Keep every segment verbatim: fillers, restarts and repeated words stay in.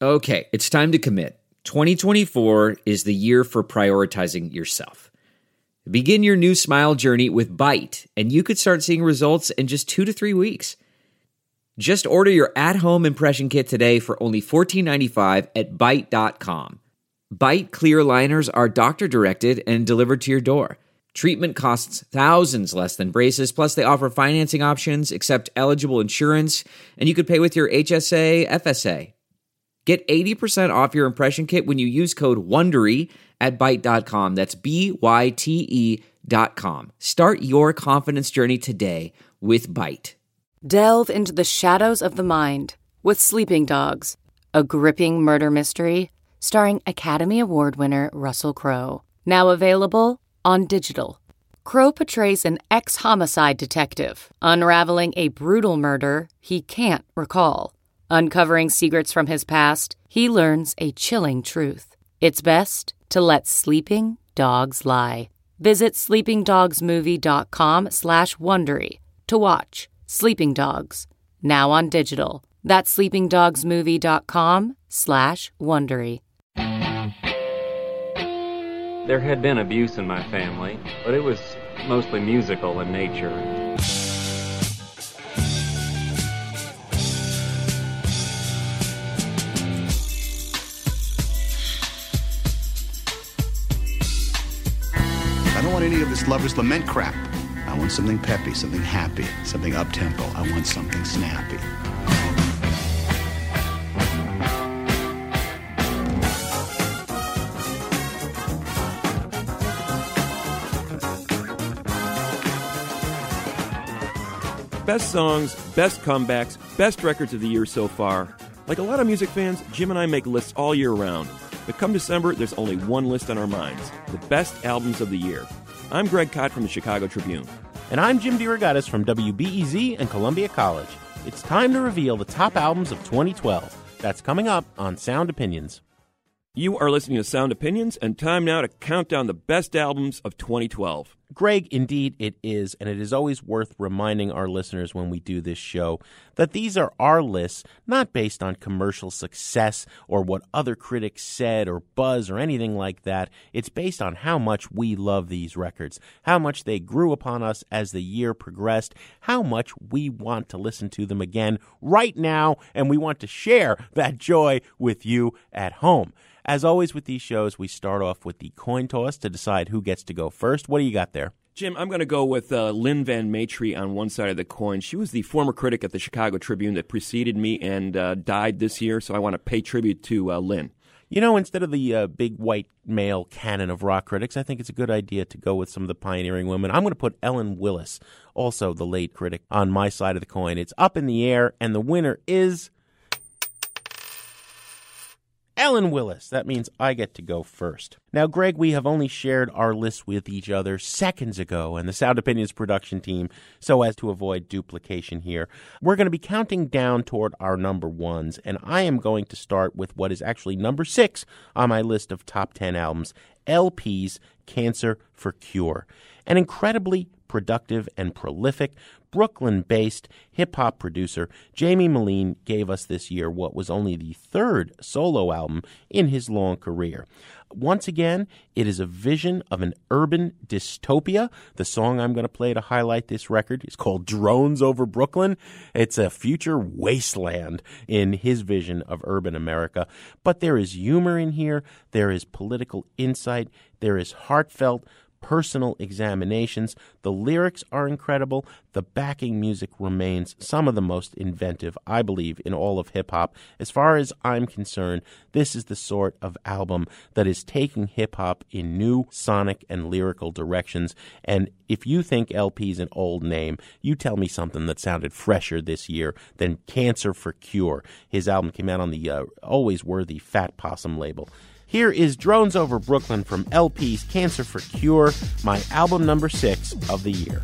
Okay, it's time to commit. twenty twenty-four is the year for prioritizing yourself. Begin your new smile journey with Byte, and you could start seeing results in just two to three weeks. Just order your at-home impression kit today for only fourteen ninety-five at byte dot com. Byte clear aligners are doctor-directed and delivered to your door. Treatment costs thousands less than braces, plus they offer financing options, accept eligible insurance, and you could pay with your H S A, F S A. Get eighty percent off your impression kit when you use code WONDERY at byte dot com. That's B Y T E dot com. Start your confidence journey today with Byte. Delve into the shadows of the mind with Sleeping Dogs, a gripping murder mystery starring Academy Award winner Russell Crowe. Now available on digital. Crowe portrays an ex-homicide detective unraveling a brutal murder he can't recall. Uncovering secrets from his past, he learns a chilling truth. It's best to let sleeping dogs lie. Visit sleepingdogsmovie.com slash Wondery to watch Sleeping Dogs, now on digital. That's sleepingdogsmovie.com slash Wondery. There had been abuse in my family, but it was mostly musical in nature. I don't want any of this lover's lament crap. I want something peppy, something happy, something up-tempo. I want something snappy. Best songs, best comebacks, best records of the year so far. Like a lot of music fans, Jim and I make lists all year round. But come December, there's only one list on our minds: the best albums of the year. I'm Greg Kot from the Chicago Tribune. And I'm Jim DeRogatis from W B E Z and Columbia College. It's time to reveal the top albums of twenty twelve. That's coming up on Sound Opinions. You are listening to Sound Opinions, and time now to count down the best albums of twenty twelve. Greg, indeed it is, and it is always worth reminding our listeners when we do this show that these are our lists, not based on commercial success or what other critics said or buzz or anything like that. It's based on how much we love these records, how much they grew upon us as the year progressed, how much we want to listen to them again right now, and we want to share that joy with you at home. As always with these shows, we start off with the coin toss to decide who gets to go first. What do you got there? Jim, I'm going to go with uh, Lynn Van Matre on one side of the coin. She was the former critic at the Chicago Tribune that preceded me and uh, died this year, so I want to pay tribute to uh, Lynn. You know, instead of the uh, big white male canon of rock critics, I think it's a good idea to go with some of the pioneering women. I'm going to put Ellen Willis, also the late critic, on my side of the coin. It's up in the air, and the winner is Ellen Willis. That means I get to go first. Now, Greg, we have only shared our list with each other seconds ago, and the Sound Opinions production team, so as to avoid duplication here, we're going to be counting down toward our number ones, and I am going to start with what is actually number six on my list of top ten albums, L P's Cancer for Cure. An incredibly productive and prolific Brooklyn-based hip-hop producer, Jamie Moline, gave us this year what was only the third solo album in his long career. Once again, it is a vision of an urban dystopia. The song I'm going to play to highlight this record is called Drones Over Brooklyn. It's a future wasteland in his vision of urban America. But there is humor in here. There is political insight. There is heartfelt personal examinations. The lyrics are incredible. The backing music remains some of the most inventive, I believe, in all of hip-hop. As far as I'm concerned, this is the sort of album that is taking hip-hop in new sonic and lyrical directions. And if you think L P's an old name, you tell me something that sounded fresher this year than Cancer for Cure. His album came out on the uh, always worthy Fat Possum label. Here is Drones Over Brooklyn from L P's Cancer for Cure, my album number six of the year.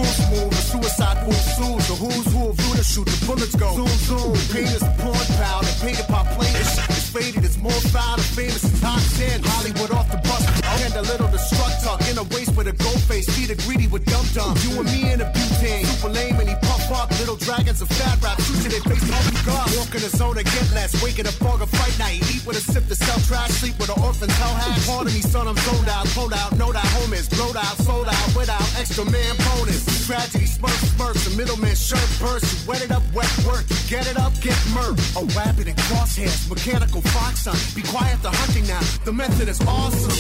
smooth, a suicide pool soon. The who's who of you to shoot, the bullets go. Zoom, zoom. Pain is a porn pal, the painted pop plane. This shit is faded, it's more foul than famous. It's top ten. Hollywood off the bus. I'll hand a little to struck tuck in a waist with a gold face. Feed a greedy with dum dum. You and me in a butane. Super lame and he puff up. Little dragons of fat rap. Shoot to their face, all you got. Walk in the zone to get less. Wake in a fog of fight night. Eat with a sip to sell trash. Sleep with an orphan's hell hat. Part of me, son, I'm sold out. Pulled out, know that home is. Blowed out, sold out. Without extra man bonus. Tragedy, smirks, smirks. The middleman shirt burst. You wet it up, wet work. You get it up, get murked. A rabbit and crosshairs. Mechanical fox son. Be quiet, the hunting now. The method is awesome.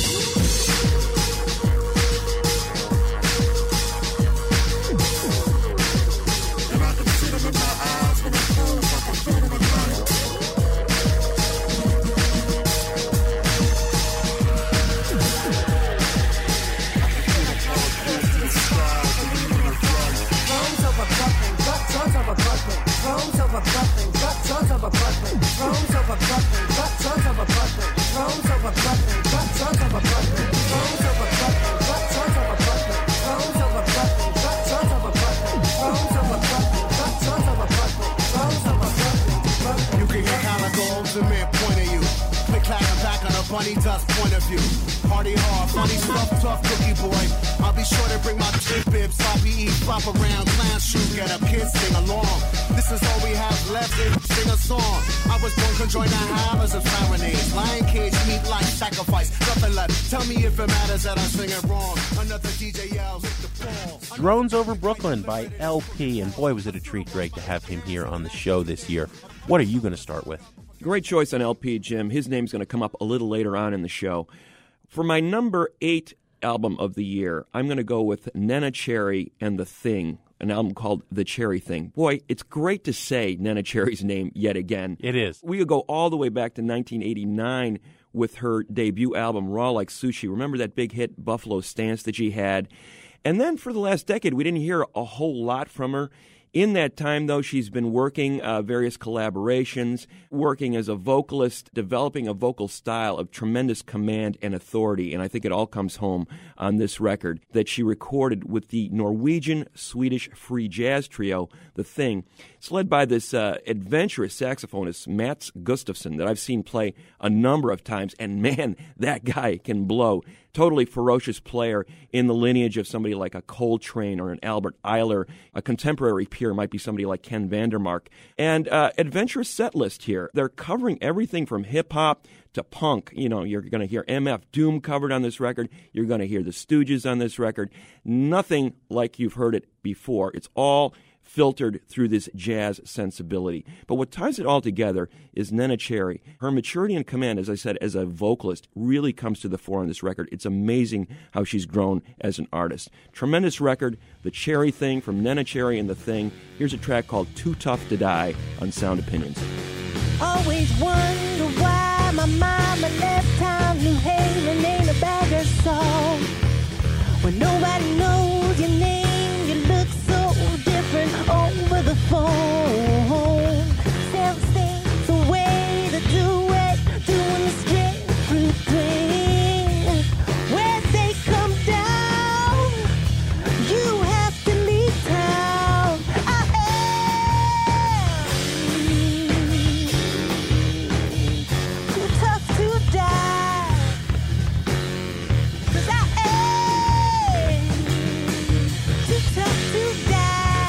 Bunny dust point of view. Party hard, funny stuff, tough cookie boy. I'll be sure to bring my trip bib, sloppy eat, flop around, clown shoot, get up, kids sing along. This is all we have left, sing a song. I was born to join the howlers of serenades. Lion cage, meat like sacrifice, nothing left. Tell me if it matters that I sing it wrong. Another D J yells, hit the ball. Drones Over Brooklyn by L P, and boy was it a treat, Greg, to have him here on the show this year. What are you going to start with? Great choice on L P, Jim. His name's going to come up a little later on in the show. For my number eight album of the year, I'm going to go with Neneh Cherry and The Thing, an album called The Cherry Thing. Boy, it's great to say Neneh Cherry's name yet again. It is. We could go all the way back to nineteen eighty-nine with her debut album, Raw Like Sushi. Remember that big hit, Buffalo Stance, that she had? And then for the last decade, we didn't hear a whole lot from her. In that time, though, she's been working uh, various collaborations, working as a vocalist, developing a vocal style of tremendous command and authority, and I think it all comes home on this record that she recorded with the Norwegian-Swedish free jazz trio, The Thing. It's led by this uh, adventurous saxophonist, Mats Gustafsson, that I've seen play a number of times, and man, that guy can blow. Totally ferocious player in the lineage of somebody like a Coltrane or an Albert Eiler. A contemporary peer might be somebody like Ken Vandermark. And uh, adventurous set list here. They're covering everything from hip-hop to punk. You know, you're going to hear M F Doom covered on this record. You're going to hear the Stooges on this record. Nothing like you've heard it before. It's all filtered through this jazz sensibility. But what ties it all together is Neneh Cherry. Her maturity and command, as I said, as a vocalist, really comes to the fore on this record. It's amazing how she's grown as an artist. Tremendous record, The Cherry Thing from Neneh Cherry and The Thing. Here's a track called Too Tough to Die on Sound Opinions. Always wonder why my mama left town, New Haven ain't a bag of salt. When nobody knows your name, you look so different over the phone. Self-esteem's a way to do it, doing the straight fruit thing. Where they come down, you have to leave town. I am too tough to die, 'cause I am too tough to die.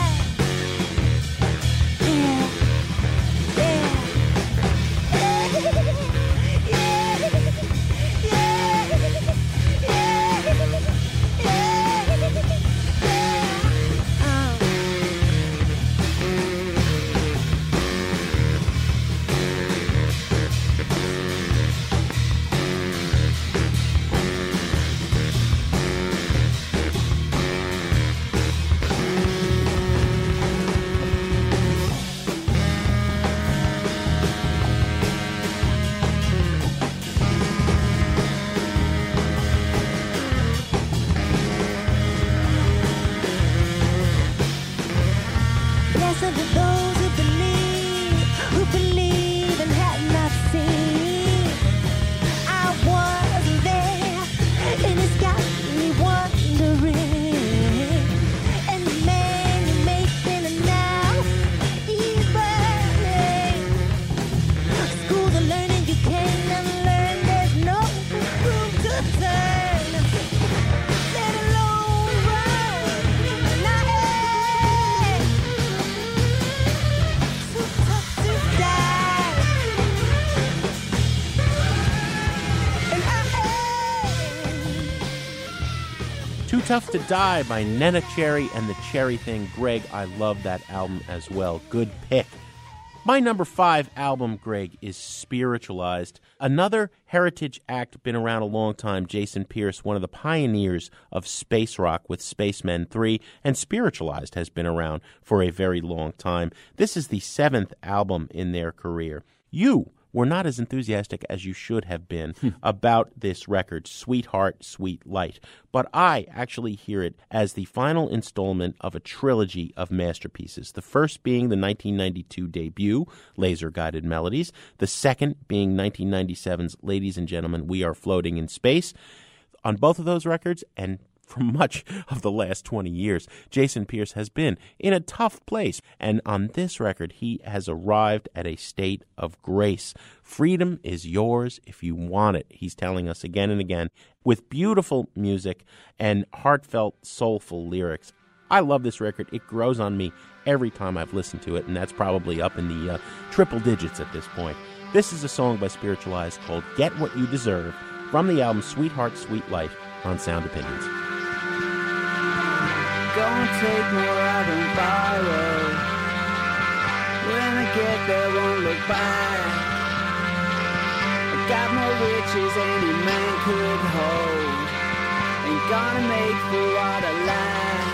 Blessed are those who believe, who believe and have not seen. I wasn't there, and it's got me wondering. And the man Tough to Die by Nena Cherry and the Cherry Thing. Greg, I love that album as well. Good pick. My number five album, Greg, is Spiritualized. Another heritage act, been around a long time. Jason Pierce, one of the pioneers of space rock with Spacemen three, and Spiritualized has been around for a very long time. This is the seventh album in their career. You were not as enthusiastic as you should have been about this record, Sweetheart, Sweet Light. But I actually hear it as the final installment of a trilogy of masterpieces. The first being the nineteen ninety-two debut, Laser Guided Melodies. The second being nineteen ninety-seven's Ladies and Gentlemen, We Are Floating in Space. On both of those records, and for much of the last twenty years, Jason Pierce has been in a tough place. And on this record, he has arrived at a state of grace. Freedom is yours if you want it, he's telling us again and again, with beautiful music and heartfelt, soulful lyrics. I love this record. It grows on me every time I've listened to it, and that's probably up in the uh, triple digits at this point. This is a song by Spiritualized called Get What You Deserve from the album Sweetheart, Sweet Light on Sound Opinions. Gonna take more I don't borrow. When I get there, won't look back. I got more riches any man could hold. Ain't gonna make for what I lack.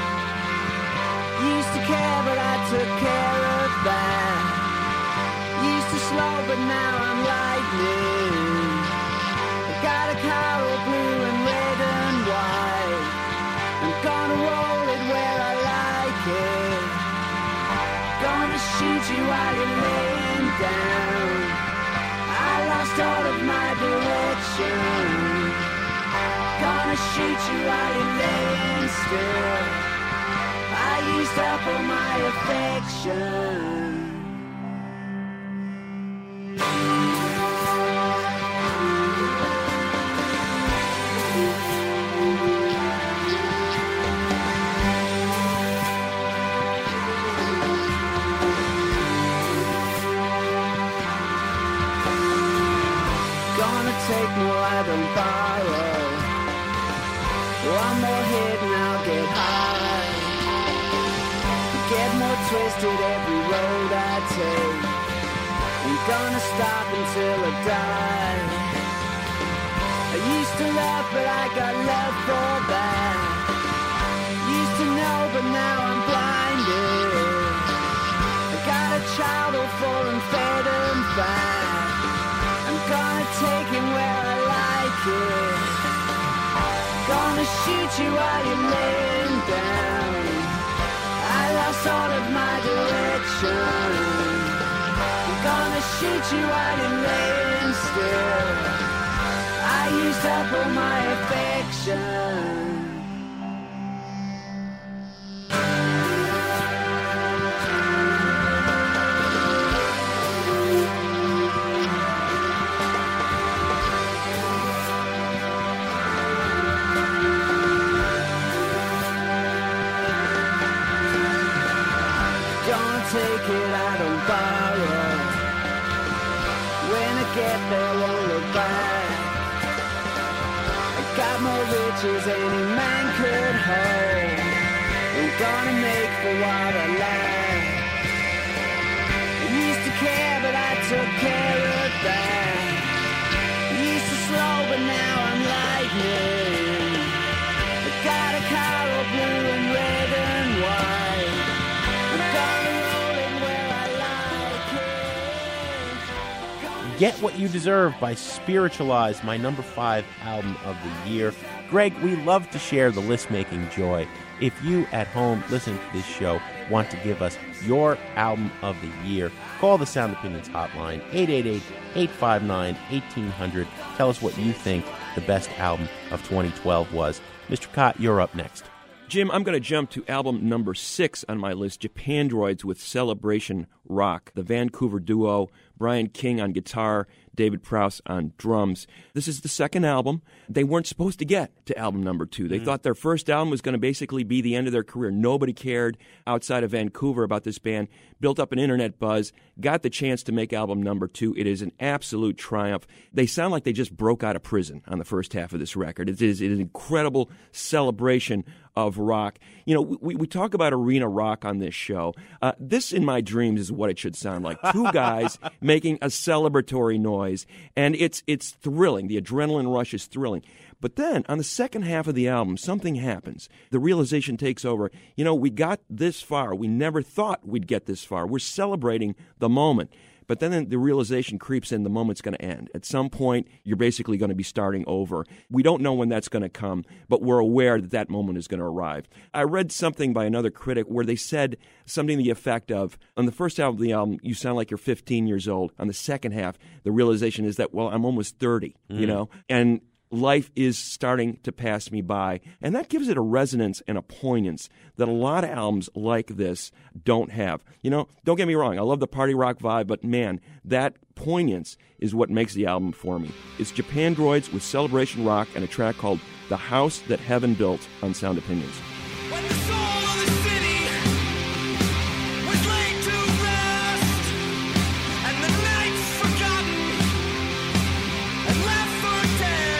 Used to care, but I took care of that. Used to slow, but now I'm lightning. I got a car all blue and red and white. I'm gonna roll it where I like it. Gonna shoot you while you're laying down. I lost all of my direction. Gonna shoot you while you're laying still. I used up all my affection. Take more, I don't borrow. One more hit and I'll get high. Get more twisted every road I take. Ain't gonna stop until I die. I used to love, but I got love for that. Used to know, but now I'm blinded. I got a child all full and fed and fat. Gonna take him where I like it. Gonna shoot you while you're laying down. I lost all of my direction. I'm gonna shoot you while you're laying still. I used up all my affection. Take it, I don't borrow. When I get there, won't look back. I got more riches any man could hold. I'm gonna make for what I like. I used to care, but I took care of that. Used to slow, but now I'm lightning. I got a car all blue and red and white. I'm gonna Get What You Deserve by Spiritualized, my number five album of the year. Greg, we love to share the list-making joy. If you at home listening to this show want to give us your album of the year, call the Sound Opinions hotline, eight eight eight, eight five nine, one eight hundred. Tell us what you think the best album of twenty twelve was. Mister Cott, you're up next. Jim, I'm going to jump to album number six on my list, Japandroids with Celebration Rock. The Vancouver duo Brian King on guitar, David Prowse on drums. This is the second album. They weren't supposed to get to album number two. They mm. thought their first album was going to basically be the end of their career. Nobody cared outside of Vancouver about this band. Built up an internet buzz, got the chance to make album number two. It is an absolute triumph. They sound like they just broke out of prison on the first half of this record. It is, it is an incredible celebration of rock. You know, we, we talk about arena rock on this show. Uh, this, in my dreams, is what it should sound like. Two guys making a celebratory noise, and it's it's thrilling. The adrenaline rush is thrilling. But then, on the second half of the album, something happens. The realization takes over. You know, we got this far. We never thought we'd get this far. We're celebrating the moment. But then the realization creeps in, the moment's going to end. At some point, you're basically going to be starting over. We don't know when that's going to come, but we're aware that that moment is going to arrive. I read something by another critic where they said something to the effect of, on the first half of the album, you sound like you're fifteen years old. On the second half, the realization is that, well, I'm almost thirty, mm. you know? And life is starting to pass me by. And that gives it a resonance and a poignance that a lot of albums like this don't have. You know, don't get me wrong, I love the party rock vibe, but man, that poignance is what makes the album for me. It's Japandroids with Celebration Rock and a track called The House That Heaven Built on Sound Opinions. When the soul of the city was laid to rest, and the night's forgotten and left for dead.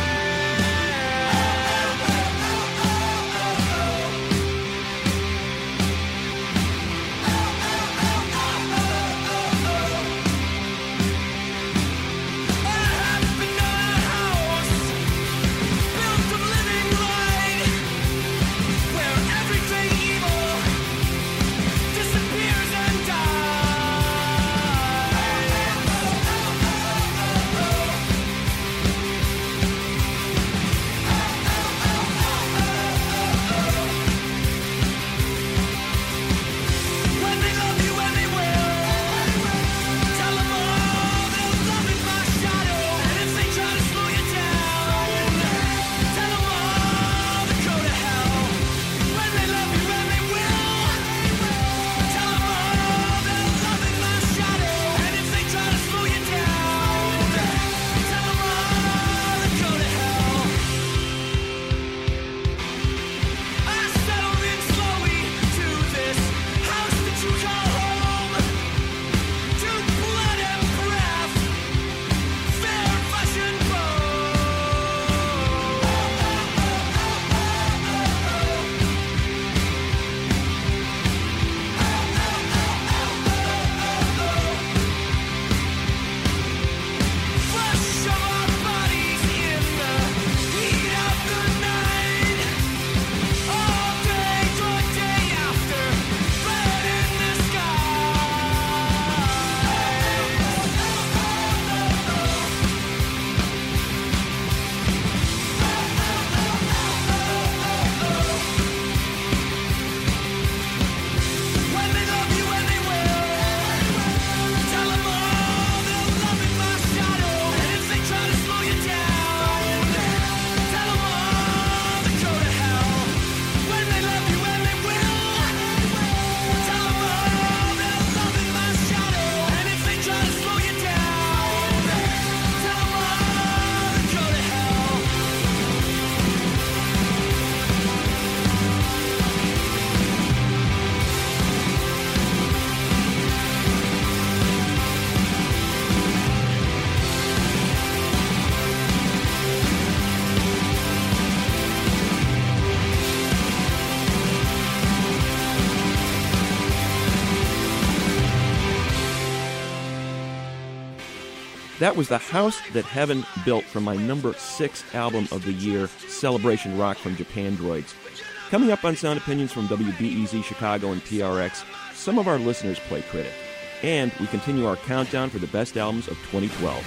That was The House That Heaven Built from my number six album of the year, Celebration Rock from Japandroids. Coming up on Sound Opinions from W B E Z Chicago and P R X, some of our listeners play critic. And we continue our countdown for the best albums of twenty twelve.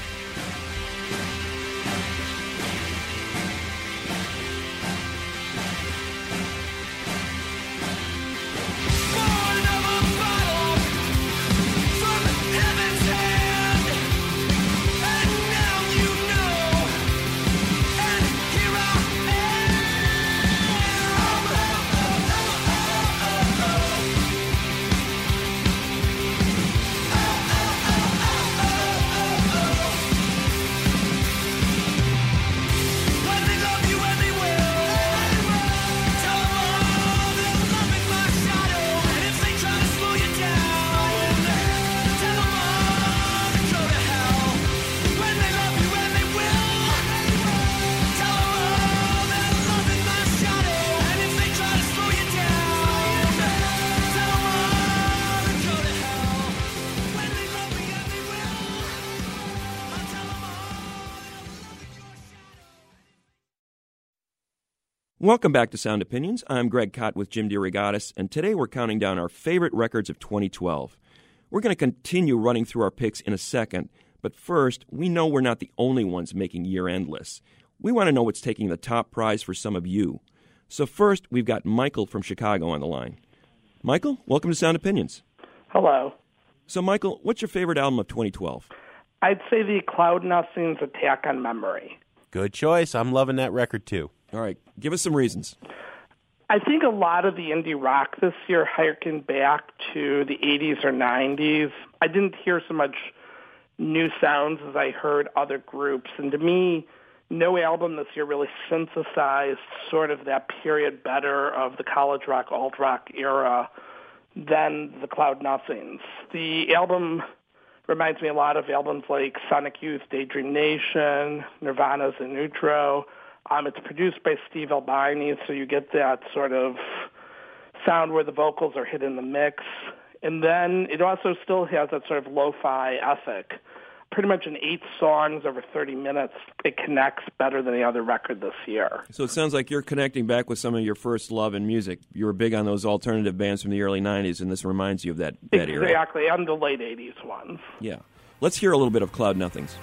Oh, Welcome back to Sound Opinions. I'm Greg Kot with Jim DeRogatis, and today we're counting down our favorite records of twenty twelve. We're going to continue running through our picks in a second, but first, we know we're not the only ones making year-end lists. We want to know what's taking the top prize for some of you. So first, we've got Michael from Chicago on the line. Michael, welcome to Sound Opinions. Hello. So, Michael, what's your favorite album of twenty twelve? I'd say the Cloud Nothing's Attack on Memory. Good choice. I'm loving that record, too. All right, give us some reasons. I think a lot of the indie rock this year harkened back to the eighties or nineties. I didn't hear so much new sounds as I heard other groups. And to me, no album this year really synthesized sort of that period better of the college rock, alt rock era than the Cloud Nothings. The album reminds me a lot of albums like Sonic Youth, Daydream Nation, Nirvana's In Utero. Um, it's produced by Steve Albini, so you get that sort of sound where the vocals are hit in the mix. And then it also still has that sort of lo-fi ethic. Pretty much in eight songs over thirty minutes, it connects better than the other record this year. So it sounds like you're connecting back with some of your first love in music. You were big on those alternative bands from the early nineties, and this reminds you of that, that era. Exactly, and the late eighties ones. Yeah. Let's hear a little bit of Cloud Nothings.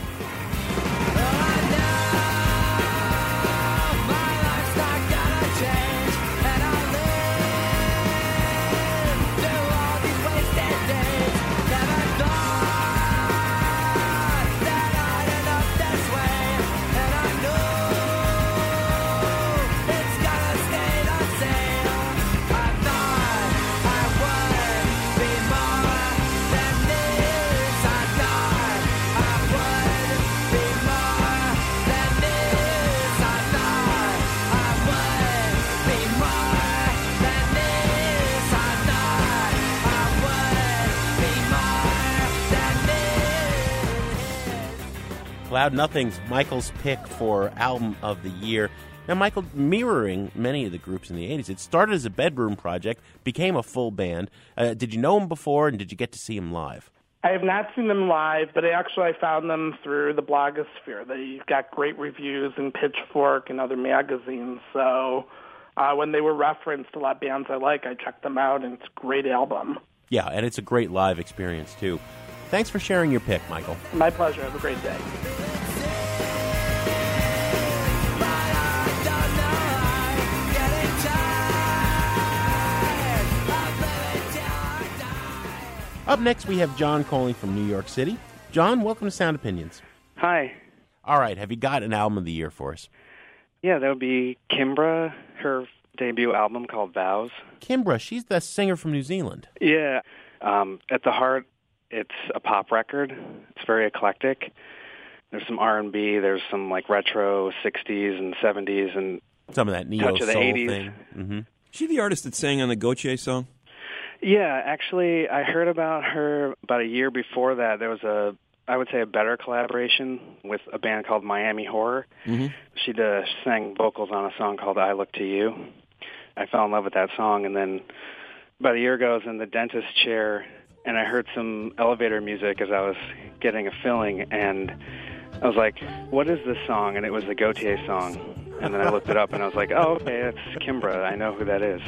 Cloud Nothing's Michael's pick for Album of the Year. Now, Michael, mirroring many of the groups in the eighties, it started as a bedroom project, became a full band. Uh, did you know him before, and did you get to see him live? I have not seen them live, but actually I found them through the blogosphere. They got great reviews in Pitchfork and other magazines, so uh, when they were referenced, a lot of bands I like, I checked them out, and it's a great album. Yeah, and it's a great live experience, too. Thanks for sharing your pick, Michael. My pleasure. Have a great day. Up next, we have John calling from New York City. John, welcome to Sound Opinions. Hi. All right, have you got an album of the year for us? Yeah, that would be Kimbra, her debut album called Vows. Kimbra, she's the singer from New Zealand. Yeah. Um, at the heart, it's a pop record. It's very eclectic. There's some R and B, there's some like retro sixties and seventies and some of that neo touch of the soul eighties. thing. Mm-hmm. She the artist that sang on the Gautier song? Yeah, actually, I heard about her about a year before that. There was a, I would say, a better collaboration with a band called Miami Horror. Mm-hmm. She uh, sang vocals on a song called I Look to You. I fell in love with that song, and then about a year ago, I was in the dentist chair, and I heard some elevator music as I was getting a filling, and I was like, what is this song? And it was the Gautier song. And then I looked it up, and I was like, oh, okay, that's Kimbra. I know who that is.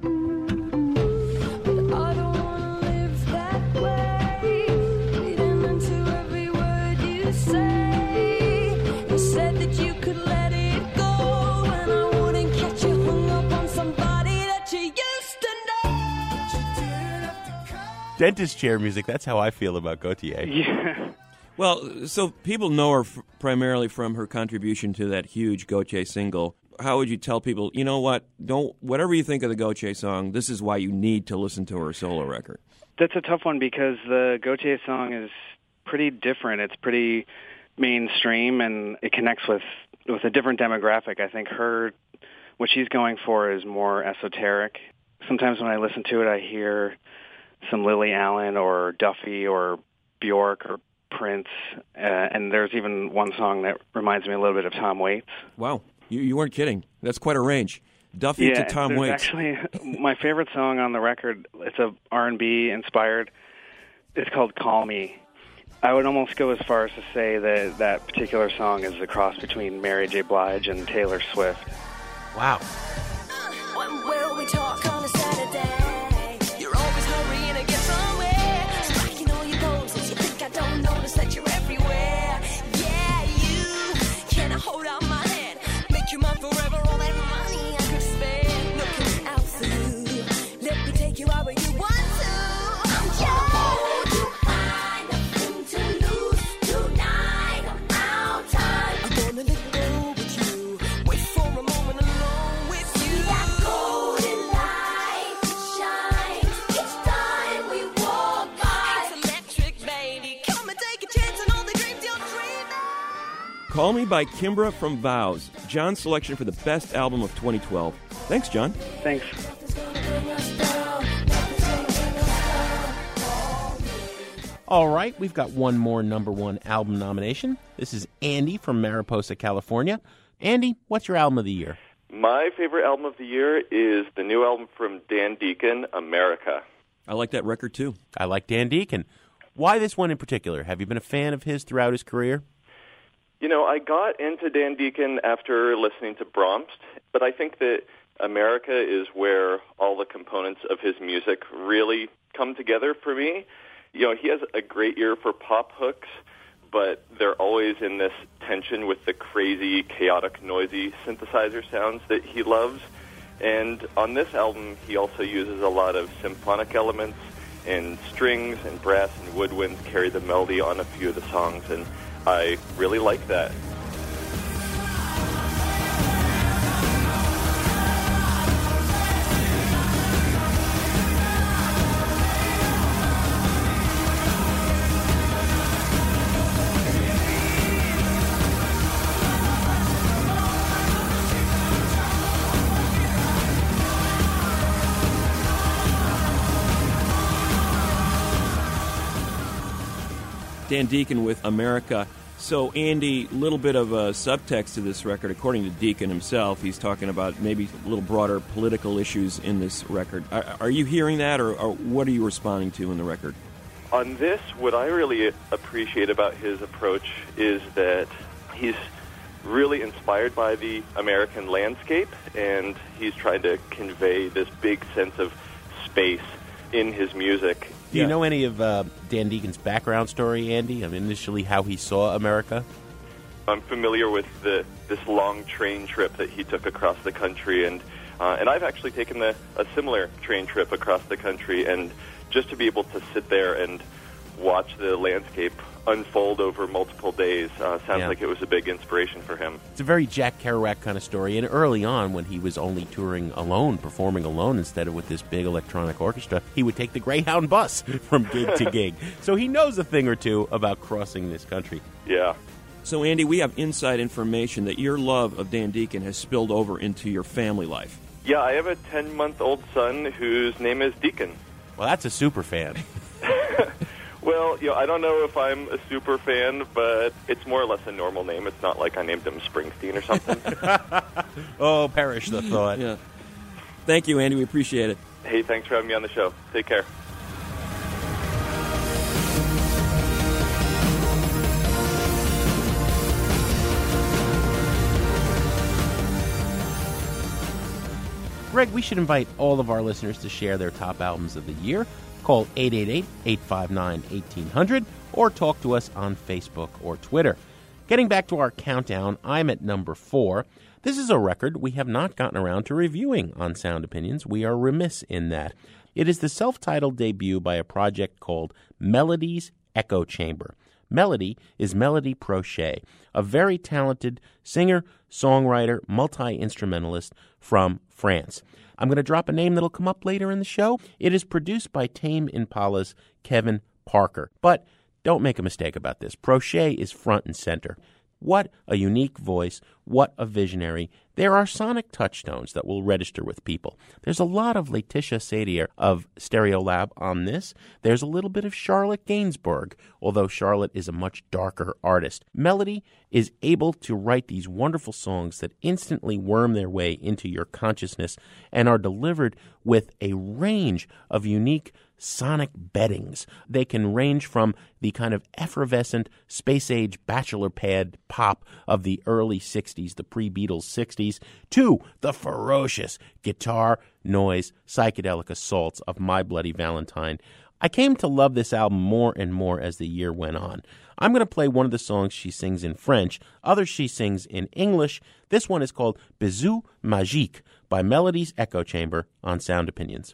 Dentist chair music, that's how I feel about Gautier. Yeah. Well, so people know her f- primarily from her contribution to that huge Gautier single. How would you tell people, you know what, don't whatever you think of the Gautier song, this is why you need to listen to her solo record? That's a tough one because the Gautier song is pretty different. It's pretty mainstream, and it connects with, with a different demographic. I think her, what she's going for is more esoteric. Sometimes when I listen to it, I hear some Lily Allen or Duffy or Bjork or Prince, uh, and there's even one song that reminds me a little bit of Tom Waits. Wow, you, you weren't kidding. That's quite a range. Duffy yeah, to Tom there's Waits. Actually, my favorite song on the record, it's a R and B inspired. It's called Call Me. I would almost go as far as to say that that particular song is a cross between Mary J. Blige and Taylor Swift. Wow. When will we talk on a Saturday? You're always hurrying to get somewhere. Striking all your poses. You think I don't notice that you're everywhere. Yeah, you. Can I hold out my hand? Make you mine forever. All that money I could spend. Looking out for you. Let me take you out where you want to. Yeah. You find nothing to lose tonight. I'm out time. I'm gonna let go with you. Wait for a moment alone with you. That golden light shines each time we walk by. It's electric, baby. Come and take a chance on all the dreams you're dreaming. Call Me by Kimbra from Vows, John's selection for the best album of twenty twelve. Thanks, John. Thanks. All right, we've got one more number one album nomination. This is Andy from Mariposa, California. Andy, what's your album of the year? My favorite album of the year is the new album from Dan Deacon, America. I like that record, too. I like Dan Deacon. Why this one in particular? Have you been a fan of his throughout his career? You know, I got into Dan Deacon after listening to Brahms, but I think that America is where all the components of his music really come together for me. You know, he has a great ear for pop hooks, but they're always in this tension with the crazy, chaotic, noisy synthesizer sounds that he loves. And on this album, he also uses a lot of symphonic elements, and strings and brass and woodwinds carry the melody on a few of the songs, and I really like that. Dan Deacon with America. So, Andy, a little bit of a subtext to this record. According to Deacon himself, he's talking about maybe a little broader political issues in this record. Are, are you hearing that, or, or what are you responding to in the record? On this, what I really appreciate about his approach is that he's really inspired by the American landscape, and he's trying to convey this big sense of space in his music. Do you yeah. know any of uh, Dan Deacon's background story, Andy? I mean, initially how he saw America? I'm familiar with the this long train trip that he took across the country, and uh, and I've actually taken the, a similar train trip across the country, and just to be able to sit there and watch the landscape unfold over multiple days uh, sounds yeah. like it was a big inspiration for him. It's a very Jack Kerouac kind of story, and early on when he was only touring alone, performing alone instead of with this big electronic orchestra, he would take the Greyhound bus from gig to gig. So he knows a thing or two about crossing this country. Yeah. So, Andy, we have inside information that your love of Dan Deacon has spilled over into your family life. Yeah, I have a ten-month-old son whose name is Deacon. Well, that's a super fan. Well, you know, I don't know if I'm a super fan, but it's more or less a normal name. It's not like I named him Springsteen or something. Oh, perish the thought. Yeah. Thank you, Andy. We appreciate it. Hey, thanks for having me on the show. Take care. Greg, we should invite all of our listeners to share their top albums of the year. Call eight eight eight, eight five nine, one eight hundred or talk to us on Facebook or Twitter. Getting back to our countdown, I'm at number four. This is a record we have not gotten around to reviewing on Sound Opinions. We are remiss in that. It is the self-titled debut by a project called Melody's Echo Chamber. Melody is Melody Prochet, a very talented singer, songwriter, multi-instrumentalist from France. I'm going to drop a name that'll come up later in the show. It is produced by Tame Impala's Kevin Parker. But don't make a mistake about this. Prochet is front and center. What a unique voice. What a visionary. There are sonic touchstones that will register with people. There's a lot of Laetitia Sadier of Stereolab on this. There's a little bit of Charlotte Gainsbourg, although Charlotte is a much darker artist. Melody is able to write these wonderful songs that instantly worm their way into your consciousness and are delivered with a range of unique sonic beddings. They can range from the kind of effervescent space-age bachelor pad pop of the early sixties sixties, the pre-Beatles sixties, to the ferocious guitar, noise, psychedelic assaults of My Bloody Valentine. I came to love this album more and more as the year went on. I'm going to play one of the songs she sings in French, others she sings in English. This one is called Bisou Magique by Melody's Echo Chamber on Sound Opinions.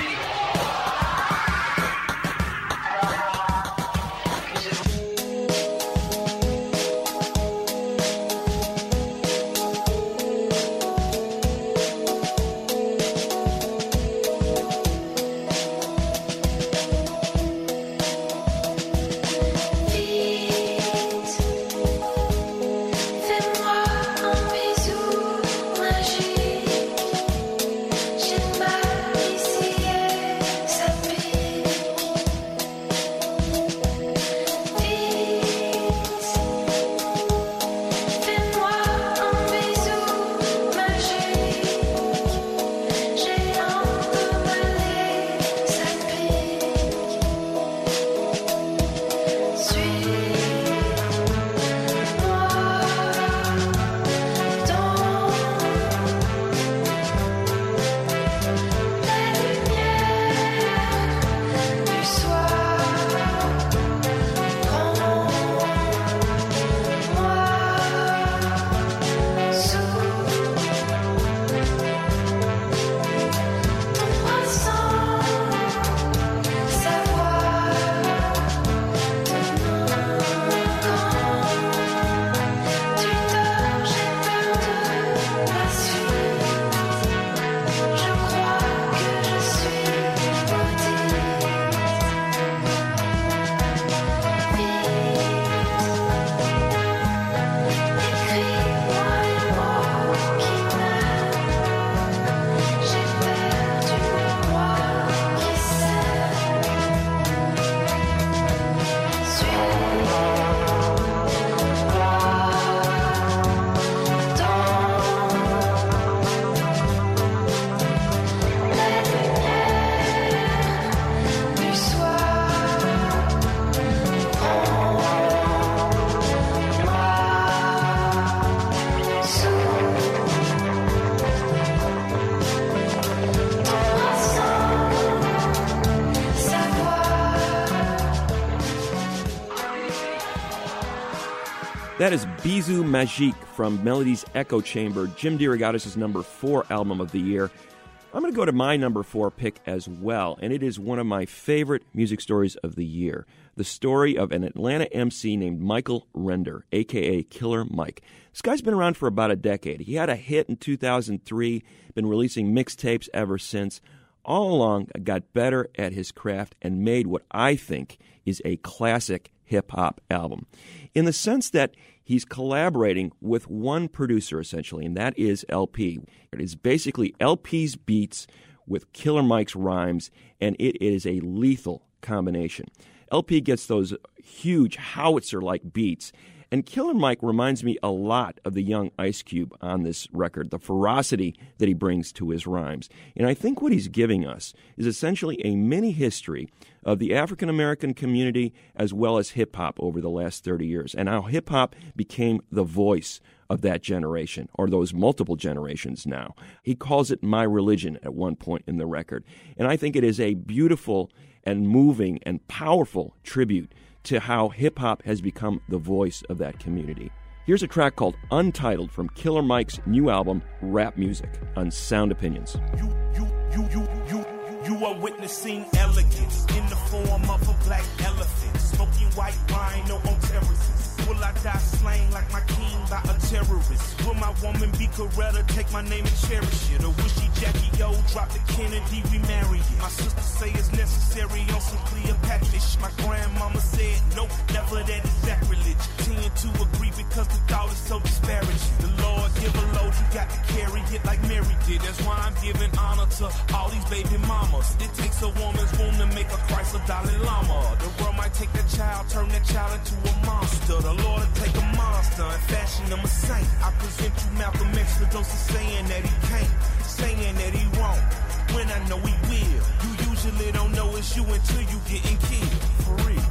That is Bisou Magique from Melody's Echo Chamber, Jim DeRogatis' number four album of the year. I'm going to go to my number four pick as well, and it is one of my favorite music stories of the year. The story of an Atlanta M C named Michael Render, a k a. Killer Mike. This guy's been around for about a decade. He had a hit in two thousand three, been releasing mixtapes ever since. All along, got better at his craft and made what I think is a classic hip-hop album, in the sense that he's collaborating with one producer, essentially, and that is L P. It is basically L P's beats with Killer Mike's rhymes, and it is a lethal combination. L P gets those huge howitzer-like beats, and Killer Mike reminds me a lot of the young Ice Cube on this record, the ferocity that he brings to his rhymes. And I think what he's giving us is essentially a mini history of the African-American community as well as hip-hop over the last thirty years, and how hip-hop became the voice of that generation, or those multiple generations now. He calls it my religion at one point in the record. And I think it is a beautiful and moving and powerful tribute to how hip-hop has become the voice of that community. Here's a track called Untitled from Killer Mike's new album, Rap Music, on Sound Opinions. You, you, you, you, you, you are witnessing elegance in the form of a black elephant, smoking white rhino on terraces. Will I die slain like my king by a terrorist? Will my woman be Coretta, take my name and cherish it? Or will she Jackie O, drop the Kennedy, remarry it? My sister say it's necessary on some Cleopatra. My grandmama said nope, never, that is sacrilege. Tend to agree because the thought is so disparaging. The Lord give a load, you got to carry it like Mary did. That's why I'm giving honor to all these baby mamas. It takes a woman's womb to make a Christ or Dalai Lama. The world might take that child, turn that child into a monster. The Lord will take a monster and fashion him a saint. I present you Malcolm X for those saying that he can't, saying that he won't, when I know he will. You usually don't know it's you until you getting killed, for real.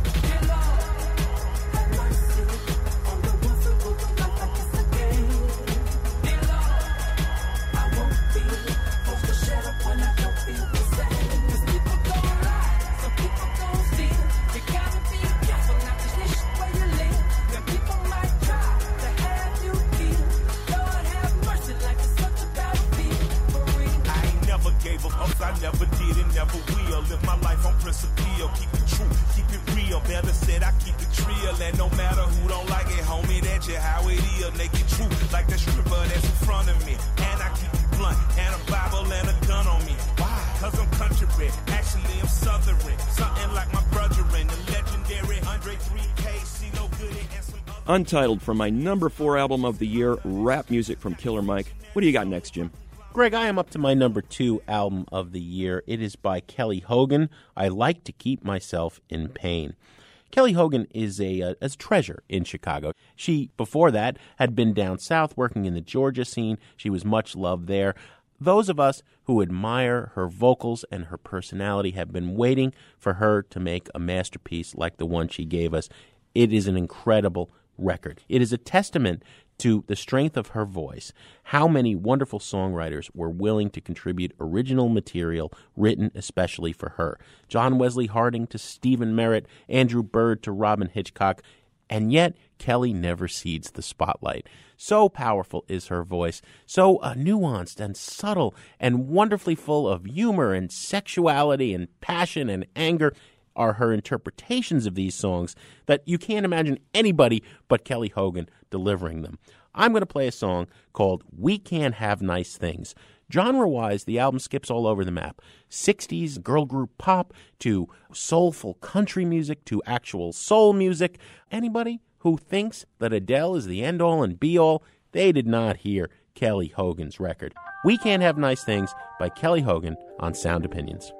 actress appeal. Keep it true, keep it real. Better said I keep it real. And no matter who don't like it, homie, that's just how it is. Make it true, like that stripper that's in front of me. And I keep it blunt, and a Bible and a gun on me. Why? Cause I'm country bred. Actually, I'm southern. Something like my brethren, the legendary Andre three K, see no good and some other. Untitled from my number four album of the year, rap music from Killer Mike. What do you got next, Jim? Greg, I am up to my number two album of the year. It is by Kelly Hogan. I Like to Keep Myself in Pain. Kelly Hogan is a, a, a treasure in Chicago. She, before that, had been down south working in the Georgia scene. She was much loved there. Those of us who admire her vocals and her personality have been waiting for her to make a masterpiece like the one she gave us. It is an incredible record. It is a testament to the strength of her voice, how many wonderful songwriters were willing to contribute original material written especially for her. John Wesley Harding to Stephen Merritt, Andrew Bird to Robin Hitchcock, and yet Kelly never cedes the spotlight. So powerful is her voice, so uh, nuanced and subtle and wonderfully full of humor and sexuality and passion and anger are her interpretations of these songs that you can't imagine anybody but Kelly Hogan delivering them. I'm going to play a song called We Can't Have Nice Things. Genre-wise, the album skips all over the map. sixties girl group pop to soulful country music to actual soul music. Anybody who thinks that Adele is the end-all and be-all, they did not hear Kelly Hogan's record. We Can't Have Nice Things by Kelly Hogan on Sound Opinions.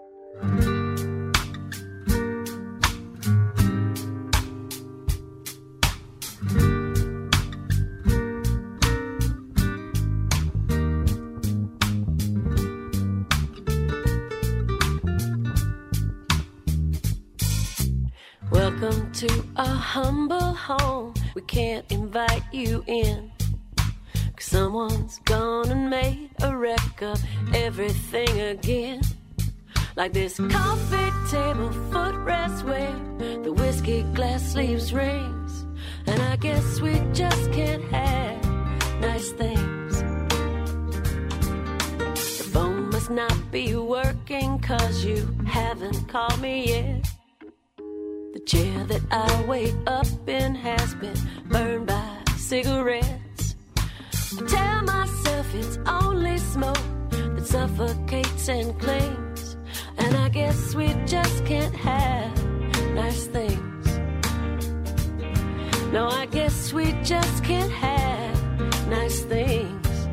Welcome to a humble home. We can't invite you in, 'cause someone's gone and made a wreck of everything again. Like this coffee table footrest where the whiskey glass leaves rings. And I guess we just can't have nice things. The phone must not be working 'cause you haven't called me yet. The chair that I wait up in has been burned by cigarettes. I tell myself it's only smoke that suffocates and clings. And I guess we just can't have nice things. No, I guess we just can't have nice things.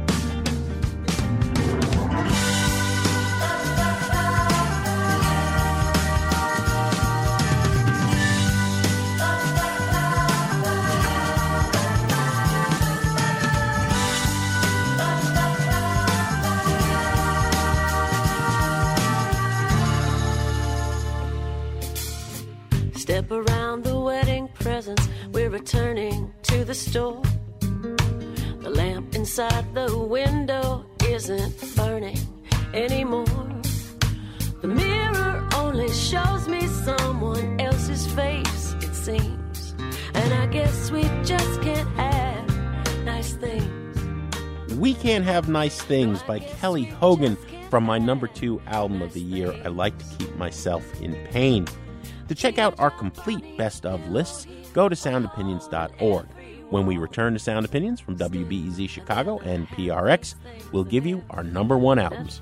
Step around the wedding presents, we're returning to the store. The lamp inside the window isn't burning anymore. The mirror only shows me someone else's face, it seems. And I guess we just can't have nice things. We Can't Have Nice Things by Kelly Hogan from my number two album of the year, I Like to Keep Myself in Pain. To check out our complete best of lists, go to sound opinions dot org. When we return to Sound Opinions from W B E Z Chicago and P R X, we'll give you our number one albums.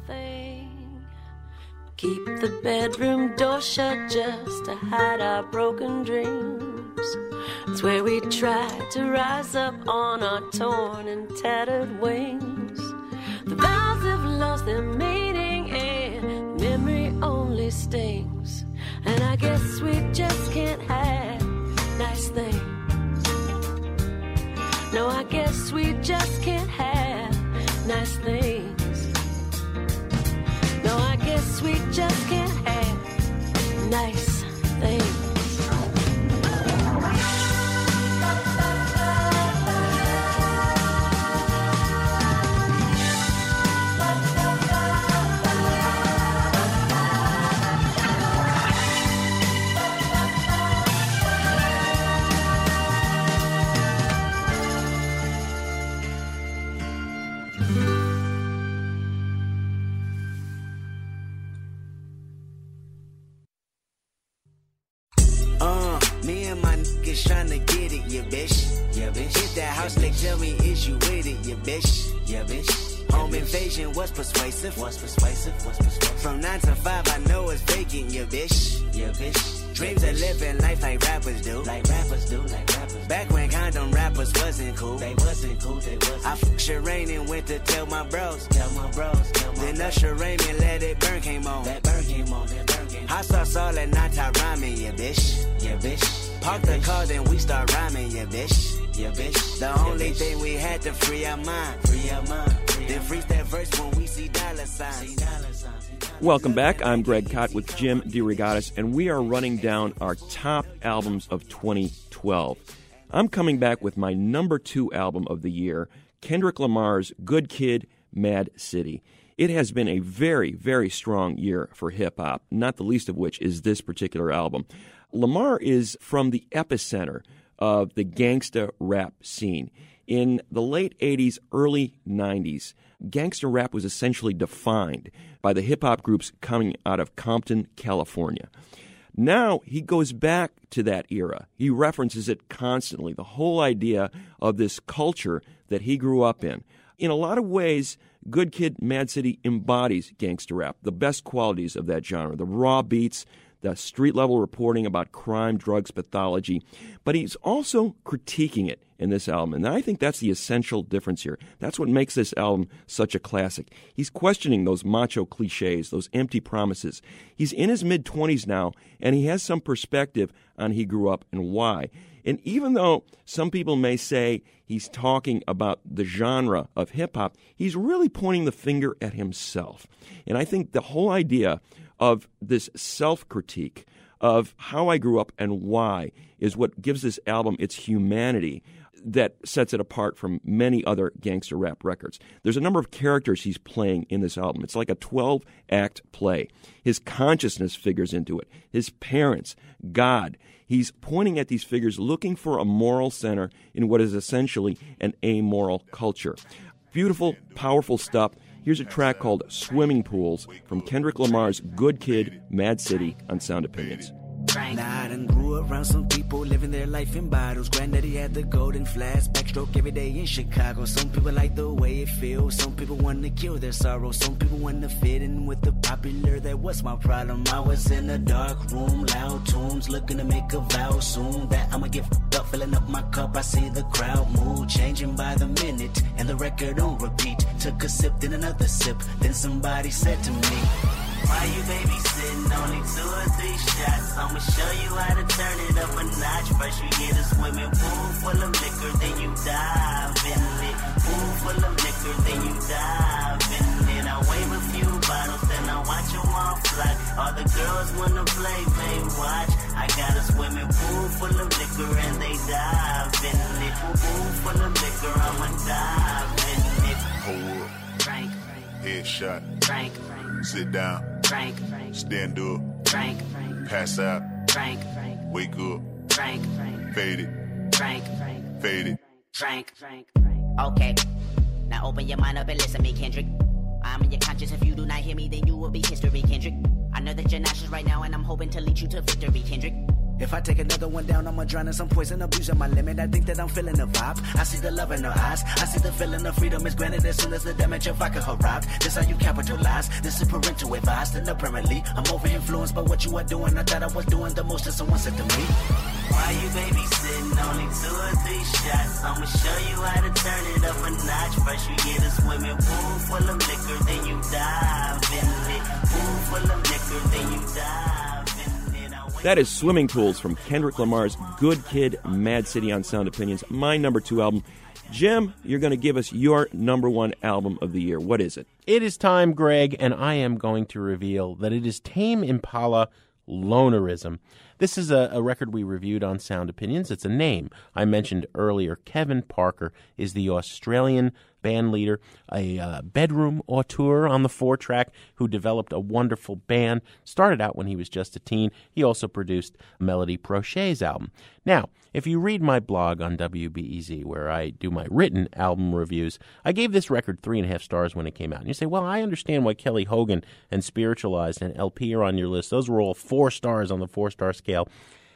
Keep the bedroom door shut just to hide our broken dreams. It's where we try to rise up on our torn and tattered wings. The vows have lost their meaning and memory only stings. And I guess we just can't have nice things. No, I guess we just can't have nice things. No, I guess we just can't have nice things. niggas tryna get it, yeah, bitch. Yeah, bitch. Hit that house, they tell me, is you with it, yeah, bitch. Yeah, bitch. Home invasion was persuasive. Was persuasive. Was persuasive. From nine to five, I know it's vacant, yeah, bitch. Yeah, bitch. Dreams of living life like rappers do. Like rappers do, like rappers. Back when condom rappers wasn't cool. They wasn't cool, they wasn't. I fucked Shireen and went to tell my bros. Tell my bros, tell my Then Usher Raymond Let It Burn came on. That burn came on, that burn came on. Hot sauce all at night, I rhyming, yeah, bitch. Yeah, bitch. Park the car, then we start rhyming, yeah, bitch. Yeah, bitch. The only yeah, thing we had to free our mind. Free our mind. Free then freeze that verse when we see dollar signs. See dollar signs. Welcome back. I'm Greg Kot with Jim DeRogatis, and we are running down our top albums of twenty twelve. I'm coming back with my number two album of the year, Kendrick Lamar's Good Kid, Mad City. It has been a very, very strong year for hip-hop, not the least of which is this particular album. Lamar is from the epicenter of the gangsta rap scene. In the late eighties, early nineties, gangsta rap was essentially defined by the hip-hop groups coming out of Compton, California. Now he goes back to that era. He references it constantly, the whole idea of this culture that he grew up in. In a lot of ways, Good Kid, Mad City embodies gangsta rap, the best qualities of that genre, the raw beats, the street-level reporting about crime, drugs, pathology. But he's also critiquing it in this album, and I think that's the essential difference here. That's what makes this album such a classic. He's questioning those macho cliches, those empty promises. He's in his mid-twenties now, and he has some perspective on he grew up and why. And even though some people may say he's talking about the genre of hip-hop, he's really pointing the finger at himself. And I think the whole idea of this self-critique of how I grew up and why is what gives this album its humanity that sets it apart from many other gangster rap records. There's a number of characters he's playing in this album. It's like a twelve-act play. His consciousness figures into it. His parents, God. He's pointing at these figures, looking for a moral center in what is essentially an amoral culture. Beautiful, powerful stuff. Here's a track called Swimming Pools from Kendrick Lamar's Good Kid, Mad City on Sound Opinions. Now I done grew around some people living their life in bottles. Granddaddy had the golden flask, backstroke every day in Chicago. Some people like the way it feels. Some people want to kill their sorrow. Some people want to fit in with the popular. That was my problem. I was in a dark room, loud tunes, looking to make a vow soon that I'ma get f***ed up, filling up my cup. I see the crowd mood changing by the minute, and the record on repeat. Took a sip, then another sip. Then somebody said to me, why you babysitting? Only two or three shots. I'ma show you how to turn it up a notch. First you get a swimming pool full of liquor, then you dive in it. Pool full of liquor, then you dive in it. I wave a few bottles, then I watch them all fly. All the girls wanna play, they watch. I got a swimming pool full of liquor and they dive in it. Pool full of liquor, I'ma dive in it. Hold up. Frank. Headshot. Frank. Sit down. Frank. Stand up. Frank. Pass out. Frank. Wake up. Frank. Fade it. Frank. Fade it. Frank. Okay. Now open your mind up and listen to me, Kendrick. I'm in your conscience. If you do not hear me, then you will be history, Kendrick. I know that you're nauseous right now, and I'm hoping to lead you to victory, Kendrick. If I take another one down, I'ma drown in some poison, abusing my limit. I think that I'm feeling the vibe. I see the love in her eyes. I see the feeling of freedom is granted as soon as the damage of vodka arrived. This how you capitalize. This is parental advice. And apparently, I'm over influenced by what you are doing. I thought I was doing the most, and someone said to me, why you babysitting? Only two or three shots. I'ma show you how to turn it up a notch. First you get a swimming pool full of liquor, then you dive in it. Pool full of liquor, then you dive in it. That is Swimming Pools from Kendrick Lamar's Good Kid, Mad City on Sound Opinions, my number two album. Jim, you're going to give us your number one album of the year. What is it? It is time, Greg, and I am going to reveal that it is Tame Impala, Lonerism. This is a, a record we reviewed on Sound Opinions. It's a name. I mentioned earlier, Kevin Parker is the Australian band leader, a uh, bedroom auteur on the four-track who developed a wonderful band. Started out when he was just a teen. He also produced Melody Prochet's album. Now, if you read my blog on W B E Z, where I do my written album reviews, I gave this record three and a half stars when it came out. And you say, well, I understand why Kelly Hogan and Spiritualized and L P are on your list. Those were all four stars on the four-star scale.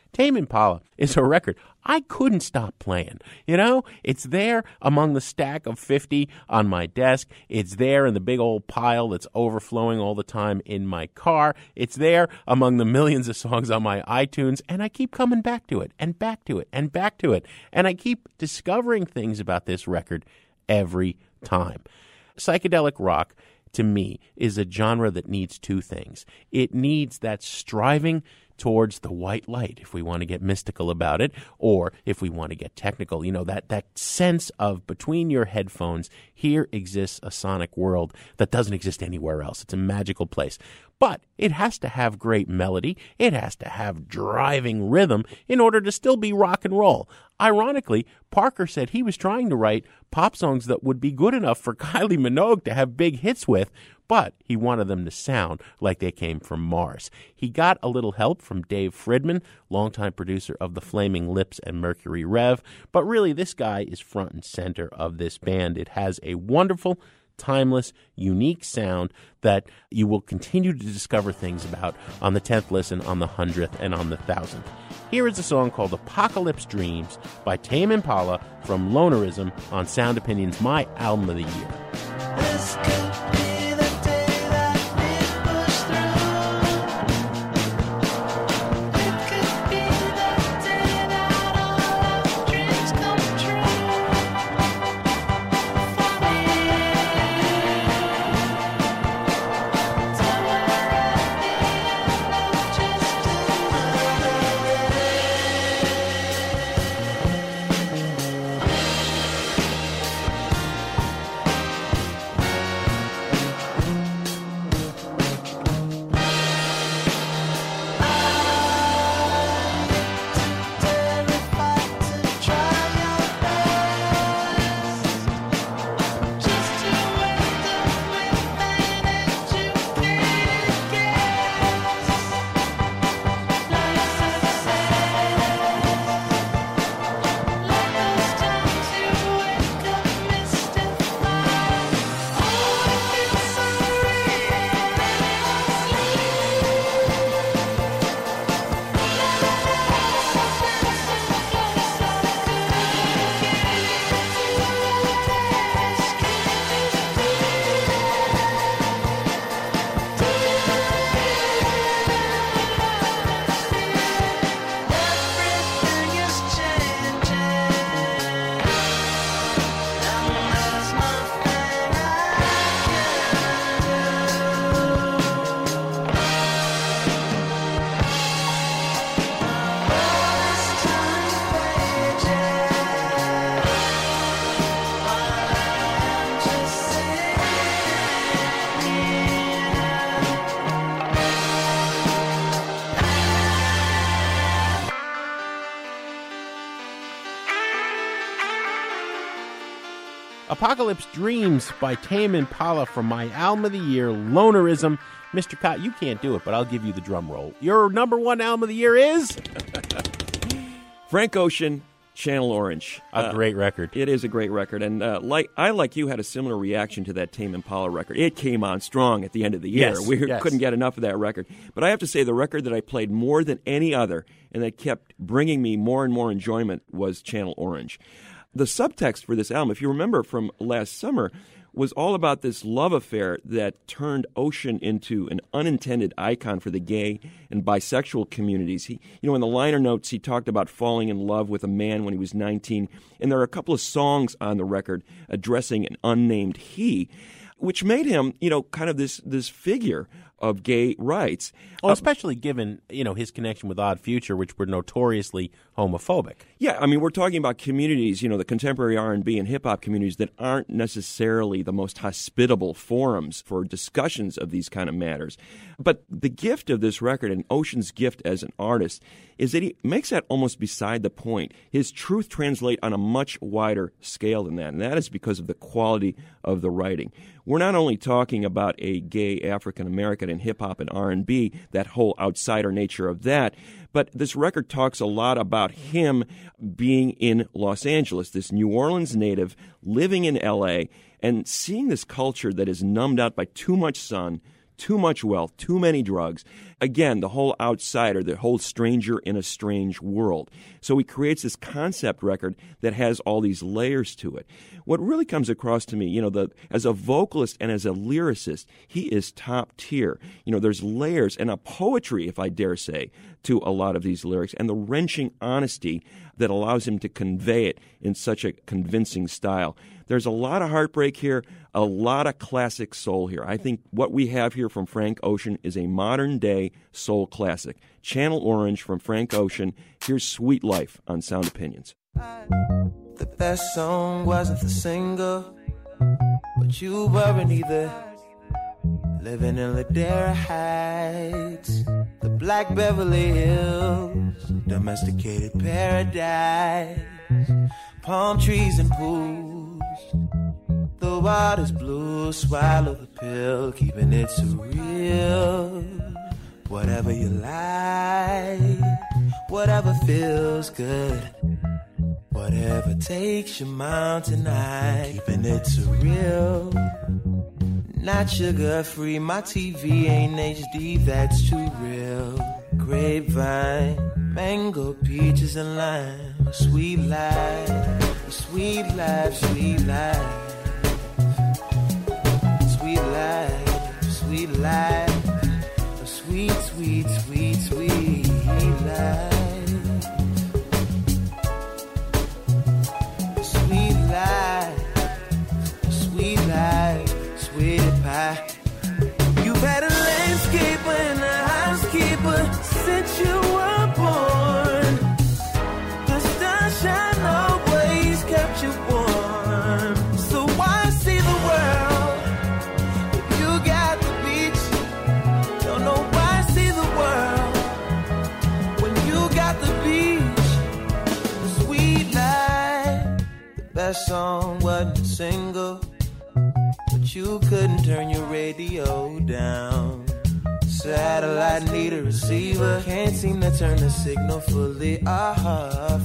Tame Impala is a record I couldn't stop playing. You know, it's there among the stack of fifty on my desk. It's there in the big old pile that's overflowing all the time in my car. It's there among the millions of songs on my iTunes, and I keep coming back to it and back to it and back to it. And I keep discovering things about this record every time. Psychedelic rock, to me, is a genre that needs two things. It needs that striving towards the white light, if we want to get mystical about it, or if we want to get technical, you know, that, that sense of between your headphones, here exists a sonic world that doesn't exist anywhere else. It's a magical place. But it has to have great melody. It has to have driving rhythm in order to still be rock and roll. Ironically, Parker said he was trying to write pop songs that would be good enough for Kylie Minogue to have big hits with, but he wanted them to sound like they came from Mars. He got a little help from Dave Fridman, longtime producer of The Flaming Lips and Mercury Rev, but really this guy is front and center of this band. It has a wonderful, timeless, unique sound that you will continue to discover things about on the tenth listen, on the hundredth, and on the thousandth. Here is a song called Apocalypse Dreams by Tame Impala from Lonerism on Sound Opinion's My Album of the Year. This could be the day that we push through. It could be the day that all our dreams come true. Apocalypse Dreams by Tame Impala from my album of the year, Lonerism. Mister Cott, you can't do it, but I'll give you the drum roll. Your number one album of the year is? Frank Ocean, Channel Orange. A uh, great record. It is a great record. And uh, like I, like you, had a similar reaction to that Tame Impala record. It came on strong at the end of the year. Yes, we yes. couldn't get enough of that record. But I have to say, the record that I played more than any other and that kept bringing me more and more enjoyment was Channel Orange. The subtext for this album, if you remember from last summer, was all about this love affair that turned Ocean into an unintended icon for the gay and bisexual communities. He, you know, in the liner notes, he talked about falling in love with a man when he was nineteen, and there are a couple of songs on the record addressing an unnamed he, which made him, you know, kind of this this figure of gay rights. Well, especially given, you know, his connection with Odd Future, which were notoriously homophobic. Yeah, I mean, we're talking about communities, you know, the contemporary R and B and hip-hop communities that aren't necessarily the most hospitable forums for discussions of these kind of matters. But the gift of this record, and Ocean's gift as an artist, is that he makes that almost beside the point. His truth translates on a much wider scale than that, and that is because of the quality of the writing. We're not only talking about a gay African-American in hip-hop and R and B, that whole outsider nature of that, but this record talks a lot about him being in Los Angeles, this New Orleans native living in L A and seeing this culture that is numbed out by too much sun, too much wealth, too many drugs. Again, the whole outsider, the whole stranger in a strange world. So he creates this concept record that has all these layers to it. What really comes across to me, you know, the as a vocalist and as a lyricist, he is top tier. You know, there's layers and a poetry, if I dare say, to a lot of these lyrics, and the wrenching honesty that allows him to convey it in such a convincing style. There's a lot of heartbreak here, a lot of classic soul here. I think what we have here from Frank Ocean is a modern-day soul classic. Channel Orange from Frank Ocean. Here's Sweet Life on Sound Opinions. The best song wasn't the single, but you weren't either. Living in Ladera Heights, the Black Beverly Hills, domesticated paradise, palm trees and pools. The water's blue, swallow the pill, keeping it surreal. Whatever you like, whatever feels good, whatever takes your mountain high, keeping it surreal. Not sugar free, my T V ain't H D, that's too real. Grapevine, mango, peaches and lime, a sweet life, a sweet life, sweet life. Sweet life, sweet life, a sweet, sweet, sweet, sweet life. A sweet life, a sweet life, sweet pie. You've had a landscaper and a housekeeper since you were born. The sunshine always kept you warm. So why see the world if you got the beach? Don't know why see the world when you got the beach. The sweet life, the best song wasn't a single, but you couldn't turn your radio down. Satellite need a receiver, can't seem to turn the signal fully off.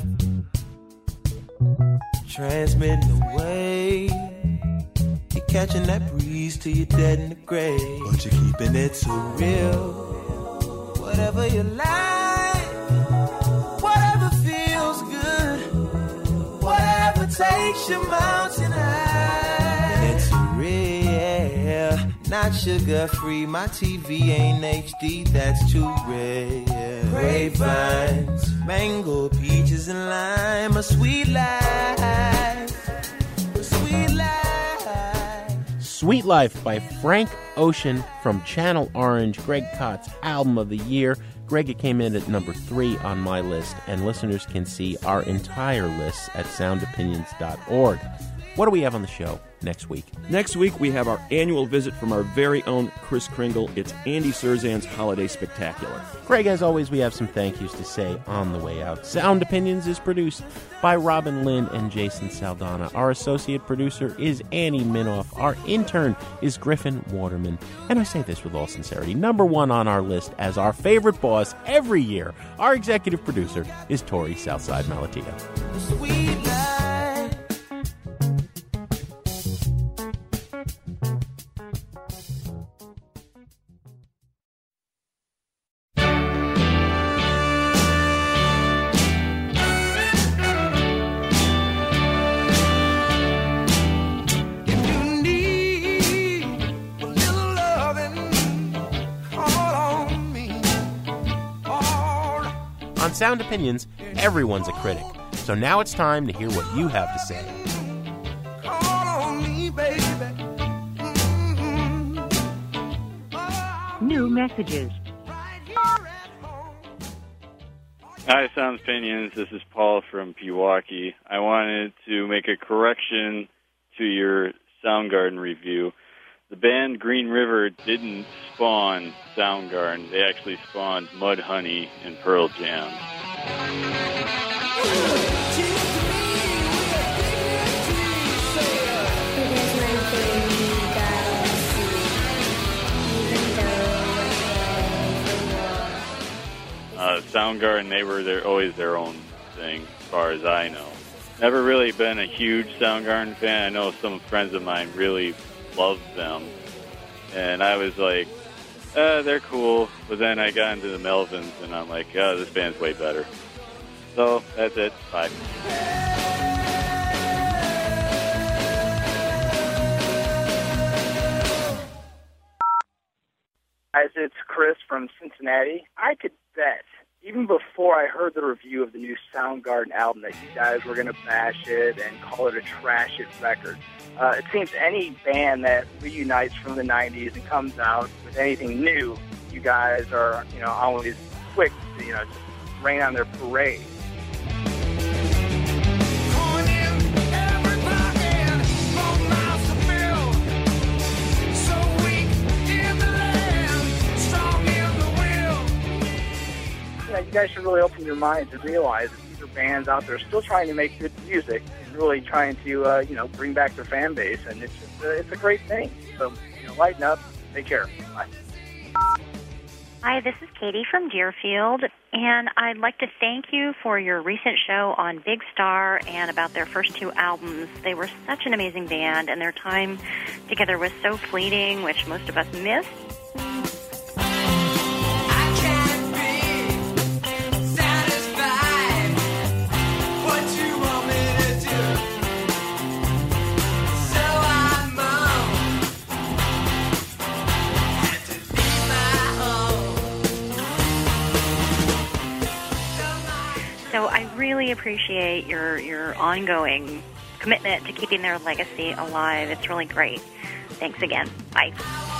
Transmitting away, you're catching that breeze till you're dead in the grave, but you're keeping it so real. Whatever you like, whatever feels good, whatever takes your mountain high, and it's real. Not sugar free, my T V ain't H D, that's too rare. Grapevines, mango, peaches and lime, a sweet life, a sweet life. Sweet Life by Frank Ocean from Channel Orange, Greg Kott's album of the year. Greg, it came in at number three on my list, and listeners can see our entire list at sound opinions dot org. What do we have on the show next week? Next week, we have our annual visit from our very own Chris Kringle. It's Andy Surzan's Holiday Spectacular. Greg, as always, we have some thank yous to say on the way out. Sound Opinions is produced by Robin Lynn and Jason Saldana. Our associate producer is Annie Minoff. Our intern is Griffin Waterman. And I say this with all sincerity, number one on our list as our favorite boss every year, our executive producer is Tori Southside Malatia. Sweet life. On Sound Opinions, everyone's a critic. So now it's time to hear what you have to say. Call on me, baby. Mm-hmm. New messages. Hi, Sound Opinions. This is Paul from Pewaukee. I wanted to make a correction to your Soundgarden review. The band Green River didn't spawn Soundgarden. They actually spawned Mudhoney and Pearl Jam. Uh, Soundgarden, they were their, always their own thing, as far as I know. Never really been a huge Soundgarden fan. I know some friends of mine really loved them, and I was like uh, they're cool, but then I got into the Melvins, and I'm like, oh, this band's way better. So that's it. Bye. Guys, it's Chris from Cincinnati. I could bet, even before I heard the review of the new Soundgarden album, that you guys were going to bash it and call it a trash it record. Uh, it seems any band that reunites from the nineties and comes out with anything new, you guys are, you know, always quick to, you know, just rain on their parade. You know, you guys should really open your minds and realize that these are bands out there still trying to make good music and really trying to, uh, you know, bring back their fan base, and it's just, uh, it's a great thing. So, you know, lighten up. Take care. Bye. Hi, this is Katie from Deerfield, and I'd like to thank you for your recent show on Big Star and about their first two albums. They were such an amazing band, and their time together was so fleeting, which most of us missed. So I really appreciate your, your ongoing commitment to keeping their legacy alive. It's really great. Thanks again. Bye.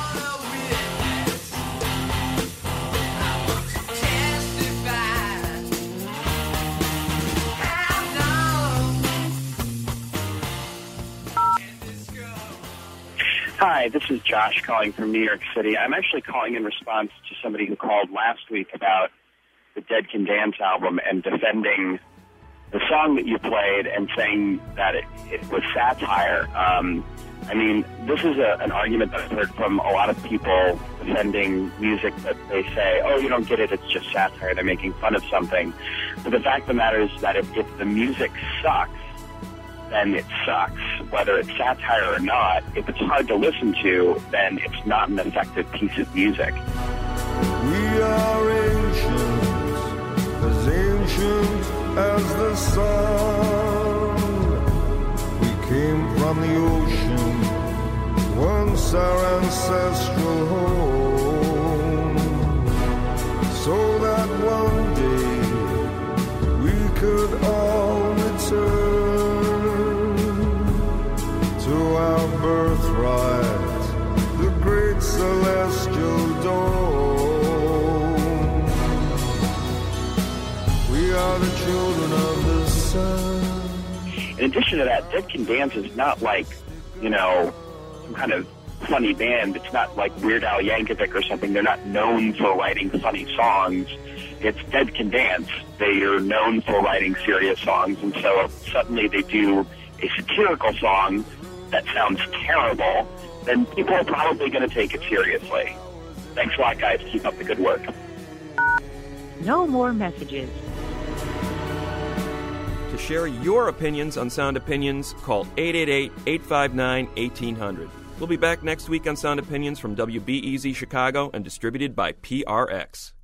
Hi, this is Josh calling from New York City. I'm actually calling in response to somebody who called last week about the Dead Can Dance album and defending the song that you played and saying that it, it was satire. Um, I mean, this is a, an argument that I've heard from a lot of people defending music that they say, oh, you don't get it, it's just satire, they're making fun of something. But the fact of the matter is that if, if the music sucks, then it sucks. Whether it's satire or not, if it's hard to listen to, then it's not an effective piece of music. We are ancient, as ancient as the sun. We came from the ocean, once our ancestral home, so that one day we could all return to our birthright, the great celestial dome. We are the children of the sun. In addition to that, Dead Can Dance is not like, you know, some kind of funny band. It's not like Weird Al Yankovic or something. They're not known for writing funny songs. It's Dead Can Dance. They are known for writing serious songs, and so suddenly they do a satirical song that sounds terrible, then people are probably going to take it seriously. Thanks a lot, guys. Keep up the good work. No more messages. To share your opinions on Sound Opinions, call eight eight eight, eight five nine, one eight hundred. We'll be back next week on Sound Opinions from W B E Z Chicago and distributed by P R X.